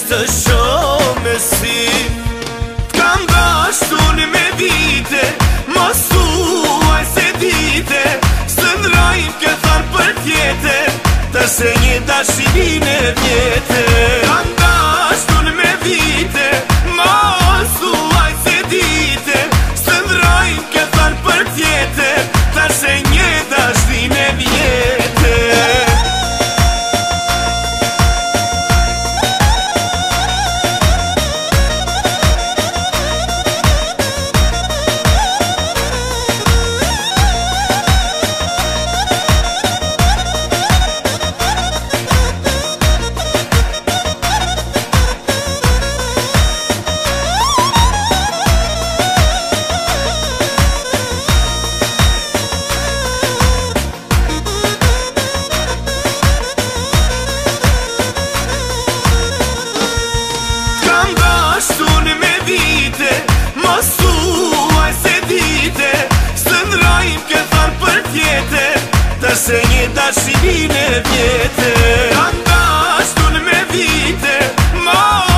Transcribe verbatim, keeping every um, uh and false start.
të shoh me sy. T'kam dashun me vite, mos thuaj se dite, së ndrojmë këthar për tjetër, të se një dashinin e vjetër. T'kam dashun me vite, mos thuaj se dite, së ndrojmë këthar për tjetër, të se një dashinin e vjetër. Mos thuaj se dite, së ndrojmë këthar për tjetër, të se një dashinin e vjetër. Kam dashun me vite, mos